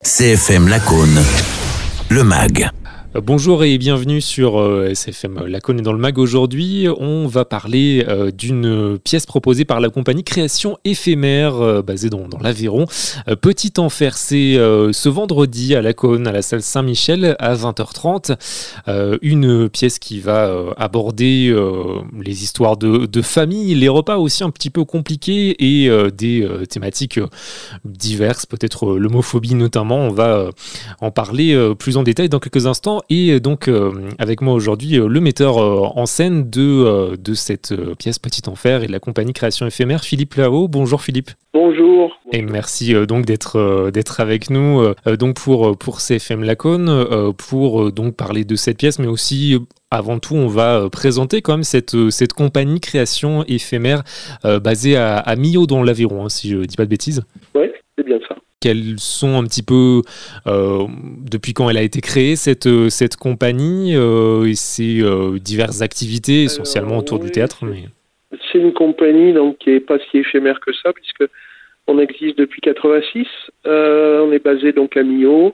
CFM Lacaune, le MAG. Bonjour et bienvenue sur SFM Lacaune et dans le MAG. Aujourd'hui, on va parler d'une pièce proposée par la compagnie Création Éphémère, basée dans l'Aveyron. Petit Enfer, c'est ce vendredi à Lacaune, à la salle Saint-Michel, à 20h30. Une pièce qui va aborder les histoires de famille, les repas aussi un petit peu compliqués et des thématiques diverses, peut-être l'homophobie notamment. On va en parler plus en détail dans quelques instants. Et donc, avec moi aujourd'hui, le metteur en scène de cette pièce Petit Enfer et de la compagnie Création Éphémère, Philippe Lao. Bonjour Philippe. Bonjour. Et merci donc d'être avec nous donc pour CFM Lacaune, pour donc parler de cette pièce, mais aussi avant tout on va présenter quand même cette compagnie Création Éphémère basée à Millau dans l'Aveyron, si je dis pas de bêtises. Oui, c'est bien ça. Quelles sont un petit peu, depuis quand elle a été créée, cette compagnie et ses diverses activités, essentiellement autour du théâtre. Mais... C'est une compagnie donc, qui n'est pas si éphémère que ça, puisque on existe depuis 86. On est basé donc à Millau.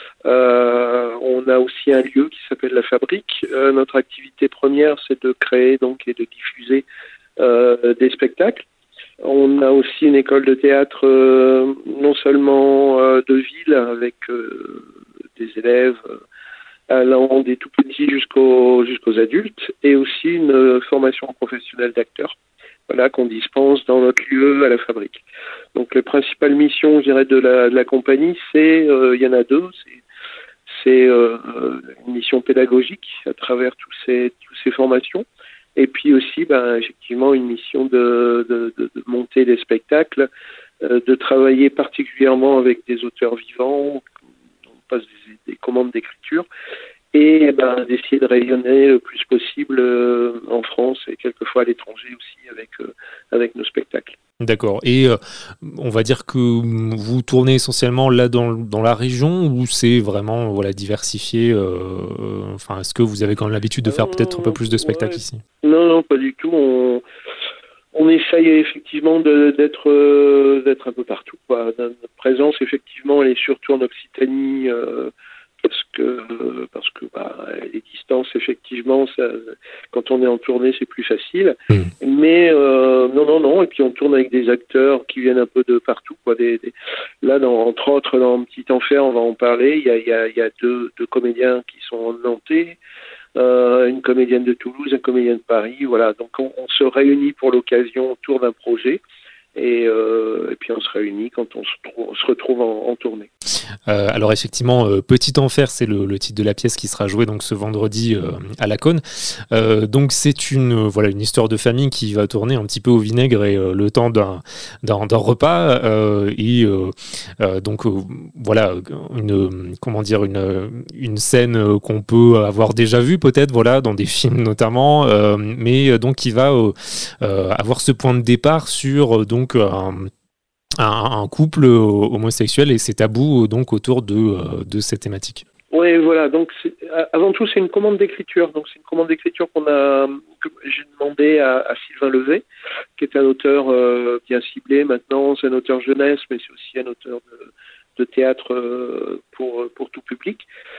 On a aussi un lieu qui s'appelle La Fabrique. Notre activité première, c'est de créer donc, et de diffuser des spectacles. On a aussi une école de théâtre non seulement de ville avec des élèves allant des tout petits jusqu'aux adultes, et aussi une formation professionnelle d'acteurs, voilà, qu'on dispense dans notre lieu à La Fabrique. Donc les principales missions, je dirais, de la compagnie, il y en a deux. C'est une mission pédagogique à travers toutes ces formations. Et puis aussi, effectivement, une mission de monter des spectacles, de travailler particulièrement avec des auteurs vivants, on passe des commandes d'écriture, et d'essayer de rayonner le plus possible en France et quelquefois à l'étranger aussi avec nos spectacles. D'accord. Et on va dire que vous tournez essentiellement là dans la région, ou c'est vraiment diversifié est-ce que vous avez quand même l'habitude de faire peut-être un peu plus de spectacles ici ? Non, pas du tout. On essaye effectivement d'être un peu partout, quoi. Notre présence, effectivement, elle est surtout en Occitanie, parce que les distances, effectivement, ça, quand on est en tournée, c'est plus facile. Mais non. Et puis on tourne avec des acteurs qui viennent un peu de partout, quoi. Là, entre autres, dans Petit Enfer, on va en parler. Il y a deux comédiens qui sont nantais. Une comédienne de Toulouse, un comédien de Paris, voilà. Donc on se réunit pour l'occasion autour d'un projet et puis on se réunit quand on se retrouve en tournée. Alors effectivement, Petit Enfer, c'est le titre de la pièce qui sera jouée donc ce vendredi à Lacaune. Donc c'est une histoire de famille qui va tourner un petit peu au vinaigre et le temps d'un repas une scène qu'on peut avoir déjà vue peut-être dans des films notamment, mais donc qui va avoir ce point de départ sur donc un couple homosexuel et ses tabous donc autour de cette thématique. Oui, voilà. Donc avant tout, c'est une commande d'écriture. Donc c'est une commande d'écriture que j'ai demandé à Sylvain Levet, qui est un auteur bien ciblé maintenant. C'est un auteur jeunesse, mais c'est aussi un auteur de théâtre pour tout public.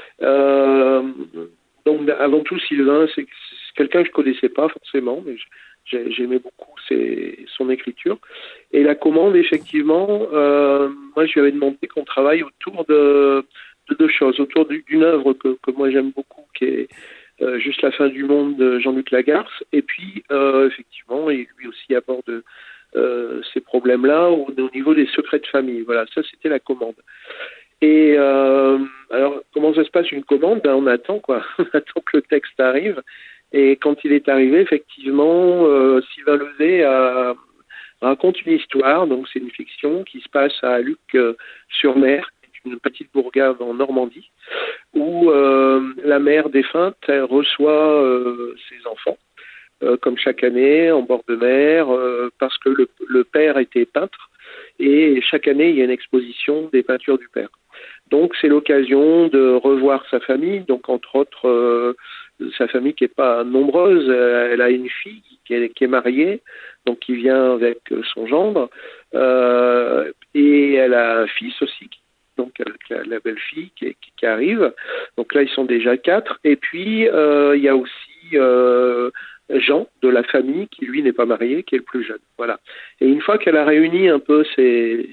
Donc avant tout, Sylvain, c'est quelqu'un que je connaissais pas forcément, mais j'aimais beaucoup son écriture. Et la commande, effectivement, moi je lui avais demandé qu'on travaille autour de deux choses, autour d'une œuvre que moi j'aime beaucoup, qui est Juste la fin du monde de Jean-Luc Lagarce, et puis effectivement, et lui aussi aborde ces problèmes-là au niveau des secrets de famille. Voilà, ça c'était la commande. Et alors, comment ça se passe une commande ? On attend, quoi. On attend que le texte arrive. Et quand il est arrivé, effectivement, Sylvain Levet raconte une histoire. Donc, c'est une fiction qui se passe à Luc-sur-Mer, une petite bourgade en Normandie, où la mère défunte reçoit ses enfants, comme chaque année, en bord de mer, parce que le père était peintre. Et chaque année, il y a une exposition des peintures du père. Donc, c'est l'occasion de revoir sa famille. Donc, entre autres, sa famille qui n'est pas nombreuse. Elle a une fille qui est mariée, donc qui vient avec son gendre. Et elle a un fils aussi donc avec la belle-fille qui arrive. Donc là, ils sont déjà 4. Et puis, il y a aussi Jean, de la famille, qui lui n'est pas marié, qui est le plus jeune. Voilà. Et une fois qu'elle a réuni un peu ses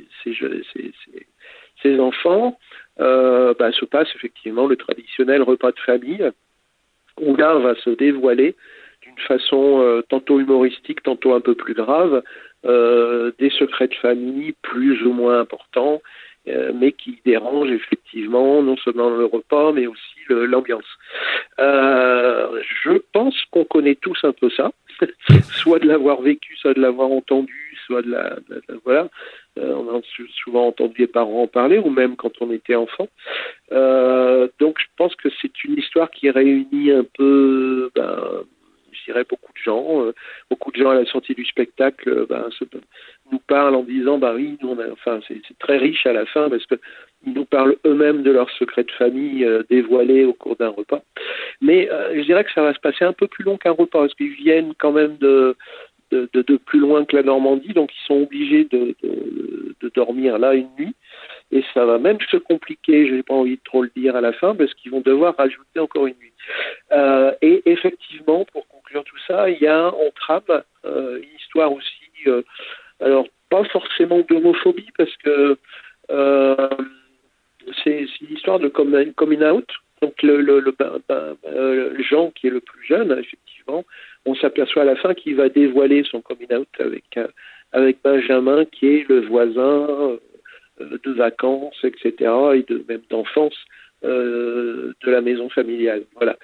enfants, se passe effectivement le traditionnel repas de famille, où là, on va se dévoiler d'une façon tantôt humoristique, tantôt un peu plus grave, des secrets de famille plus ou moins importants, mais qui dérangent effectivement non seulement le repas, mais aussi l'ambiance. Je pense qu'on connaît tous un peu ça, soit de l'avoir vécu, soit de l'avoir entendu, soit voilà. On a souvent entendu les parents en parler, ou même quand on était enfant. Donc je pense que c'est une histoire qui réunit un peu, je dirais, beaucoup de gens à la sortie du spectacle nous parlent en disant oui, c'est très riche à la fin parce que ils nous parlent eux-mêmes de leurs secrets de famille dévoilés au cours d'un repas. Mais je dirais que ça va se passer un peu plus long qu'un repas parce qu'ils viennent quand même de plus loin que la Normandie, donc ils sont obligés de dormir là une nuit. Et ça va même se compliquer, je n'ai pas envie de trop le dire à la fin, parce qu'ils vont devoir rajouter encore une nuit. Et effectivement, pour conclure tout ça, il y a en trame une histoire aussi, alors pas forcément d'homophobie, parce que c'est une histoire de coming out. Donc Jean, qui est le plus jeune, effectivement, on s'aperçoit à la fin qu'il va dévoiler son coming out avec Benjamin, qui est le voisin de vacances, etc., et même d'enfance de la maison familiale. Voilà.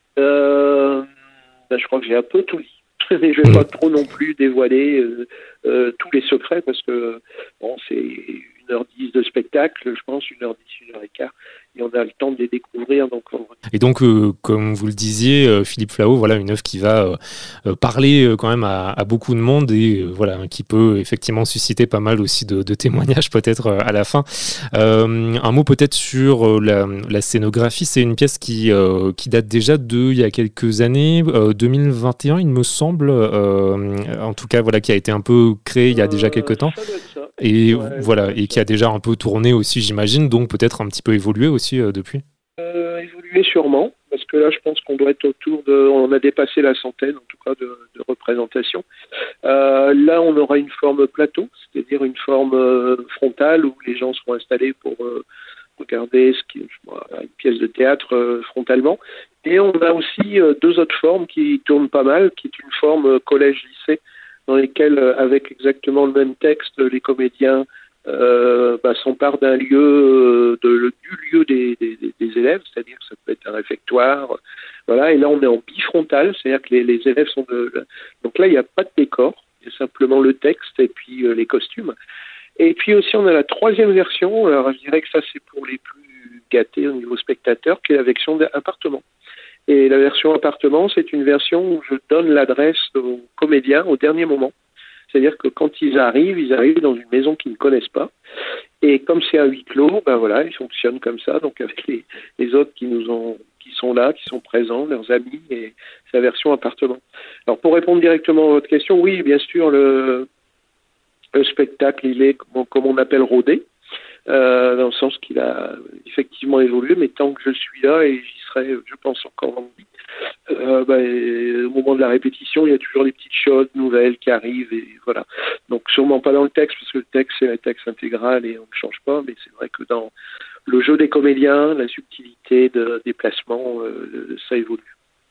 Je crois que j'ai un peu tout dit. Mais je ne vais pas trop non plus dévoiler tous les secrets, parce que c'est 1h10 de spectacle, je pense, 1h10, 1h15, et on a le temps de les découvrir. Et donc, comme vous le disiez, Philippe Flahault, voilà, une œuvre qui va parler quand même à beaucoup de monde et qui peut effectivement susciter pas mal aussi de témoignages peut-être à la fin. Un mot peut-être sur la scénographie. C'est une pièce qui date déjà il y a quelques années, 2021 il me semble, en tout cas qui a été un peu créée il y a déjà quelques temps. Et et qui a déjà un peu tourné aussi, j'imagine, donc peut-être un petit peu évolué aussi depuis. Évolué sûrement, parce que là je pense qu'on doit être on a dépassé la centaine en tout cas de représentations. Là on aura une forme plateau, c'est-à-dire une forme frontale où les gens seront installés pour regarder une pièce de théâtre frontalement. Et on a aussi 2 autres formes qui tournent pas mal, qui est une forme collège-lycée, dans lesquelles, avec exactement le même texte, les comédiens s'emparent d'un lieu, du lieu des élèves, c'est-à-dire que ça peut être un réfectoire. Voilà, et là on est en bifrontal, c'est-à-dire que les élèves sont donc là il n'y a pas de décor, il y a simplement le texte et puis les costumes. Et puis aussi on a la 3e version, alors je dirais que ça c'est pour les plus gâtés au niveau spectateur, qui est la version appartement. Et la version appartement, c'est une version où je donne l'adresse aux comédiens au dernier moment. C'est-à-dire que quand ils arrivent dans une maison qu'ils ne connaissent pas. Et comme c'est à huis clos, ils fonctionnent comme ça. Donc avec les autres qui sont là, qui sont présents, leurs amis, et c'est la version appartement. Alors pour répondre directement à votre question, oui, bien sûr, le spectacle, il est comme on appelle rodé, dans le sens qu'il a effectivement évolué, mais tant que je suis là, et j'y serai, je pense, encore longtemps, au moment de la répétition, il y a toujours des petites choses nouvelles qui arrivent, et voilà. Donc sûrement pas dans le texte, parce que le texte c'est un texte intégral et on ne change pas, mais c'est vrai que dans le jeu des comédiens, la subtilité de déplacement, ça évolue.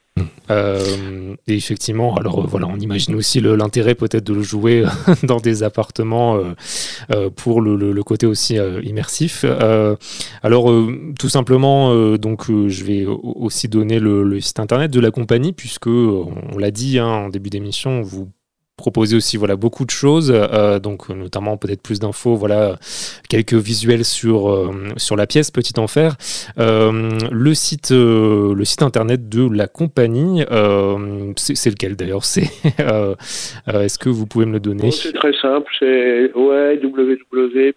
Et effectivement, alors on imagine aussi l'intérêt peut-être de le jouer dans des appartements pour le côté aussi immersif. Alors tout simplement, je vais aussi donner le site internet de la compagnie, puisque on l'a dit en début d'émission, vous proposez aussi beaucoup de choses, donc notamment peut-être plus d'infos, quelques visuels sur la pièce Petit Enfer. Le site internet de la compagnie, c'est lequel d'ailleurs? Est-ce que vous pouvez me le donner? C'est très simple, c'est www.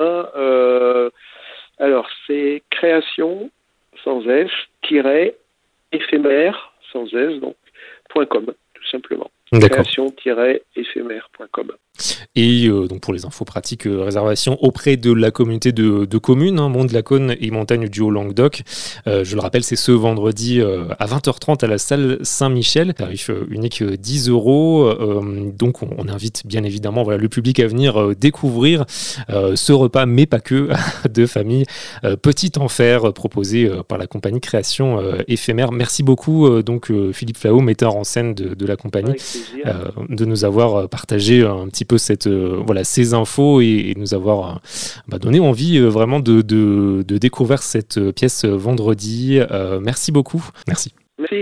Alors c'est création sans s éphémère sans s donc .com tout simplement. Création-éphémère.com. Et donc pour les infos pratiques, réservation auprès de la communauté de communes, Mont-de-la-Cône et Montagne du Haut-Languedoc. Je le rappelle, c'est ce vendredi à 20h30 à la salle Saint-Michel. Tarif unique 10 €. Donc on invite bien évidemment le public à venir découvrir ce repas, mais pas que, de famille Petit Enfer proposé par la compagnie Création Éphémère. Merci beaucoup donc Philippe Flao, metteur en scène de la compagnie, de nous avoir partagé un petit peu ces infos et nous avoir donné envie vraiment de découvrir cette pièce vendredi. Merci beaucoup. Merci.